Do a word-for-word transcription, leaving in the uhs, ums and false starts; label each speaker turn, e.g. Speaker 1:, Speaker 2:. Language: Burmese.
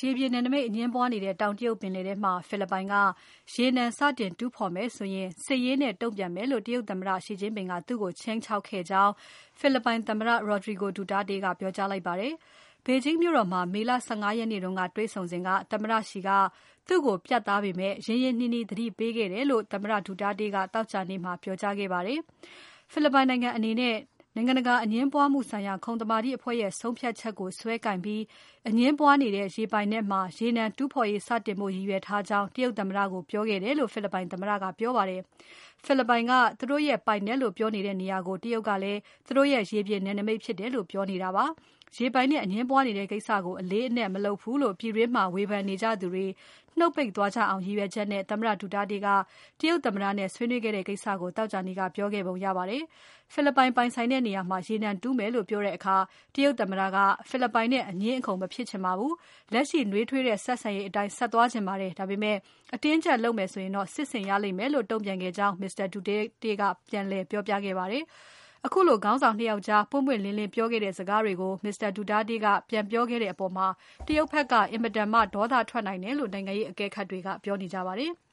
Speaker 1: ရေပြင်နယ်နိမိတ်အငြင်းပွားနေတဲ့တောင်တရုတ်ပင်လယ်ထဲမှာဖိလစ်ပိုင်ကရေနံစတင်တူးဖော်မယ်ဆိုရင်စစ်ရေးနဲ့တုံ့ပြန်မယ်လို့တရုတ်သမ္မတ Xi Jinping ကသူ့ကိုခြိမ်းခြောက်ခဲ့ကြောင်းဖိလစ်ပိုင်သမ္မတ Rodrigo Duterte ကပြောကြားလိုက်ပါတယ်။ ဘေဂျင်းမြို့တော်မှာမေလ ၁၅ ရက်နေ့ကတွေ့ဆုံစဉ်ကသမ္မတ Xi ကသူ့ကိုပြတ်သားပေမဲ့ ရင်းရင်းနှီးနှီးသတိပေးခဲ့တယ်လို့သမ္မတ Duterte ကသောကြာနေ့မှာပြောကြားခဲ့ပါတယ်။ ဖိလစ်ပိုင်နိုင်ငံအနေနဲ့နိုင်ငံတကာအငြင်းပွားမှုဆိုင်ရာခုံသမာဓိအဖွဲ့ရဲ့ဆုံးဖြတ်ချက်ကိုစွဲကိုင်ပြီးအငြင်းပွားနေတဲ့ရေပိုင်နက်မှာရေနံတူးဖော်ရေးစတင်ဖို့ရည်ရွယ်ထားကြောင်းတရုတ်သမ္မတကိုပြောခဲ့တယ်လို့ဖိလစ်ပိုင်သမ္မတကပြောပါတယ်။ ဖိလစ်ပိုင်ကသူတို့ရဲ့ပိုင်နက်လို့ပြောနေတဲ့နေရာကိုတရုတ်ကလည်းသူတို့ရဲ့ရေပြင်နယ်နိမိတ်ဖြစ်တယ်လို့ပြောနေတာပါ။ ရေပိုင်နက်အငြင်းပွားနေတဲ့ကိစ္စကိုအလေးအနက်မလုပ်ဘူးလို့ပြည်တွင်းမှာဝေဖန်နေကြသူတွေနှုတ်ပိတ်သွားကြအောင်ရည်ရွယ်ချက်နဲ့သမ္မတ Duterte ကတရုတ်သမ္မတနဲ့ဆွေးနွေးခဲ့တဲ့ကိစ္စကိုသောကြာနေ့ကပြောခဲ့ပုံရပါတယ်။ ဖိလစ်ပိုင်ပိုင်ဆိုင်တဲ့နေရာမှာရေနံတူးမယ်လို့ပြောတဲ့အခါတရုတ်သမ္မတကဖိလစ်ပိုင်နဲ့အငြင်းအခုန်မဖြစ်ချင်ပါဘူး။ လက်ရှိနွေးထွေးတဲ့ဆက်ဆံရေးအတိုင်းဆက်သွားချင်ပါတယ်။ ဒါပေမဲ့အတင်းအကျပ်လုပ်မယ်ဆိုရင်တော့စစ်ဆင်ရလိမ့်မယ်လို့တုံ့ပြန်ခဲ့ကြောင်း Mr. Duterte ကပြန်လည်ပြောပြခဲ့ပါတယ်။ ခုလိုခေါင်းဆောင် ၂ ယောက်ကြားပွင့်ပွင့်လင်းလင်းပြောခဲ့တဲ့စကားတွေကို Mr. Duterte ကပြန်ပြောခဲ့တဲ့အပေါ်တရုတ်ဖက်က အင်မတန်မှဒေါသထွက်နိုင်တယ်လို့နိုင်ငံရေးအကဲခတ်တွေကပြောနေကြပါတယ်။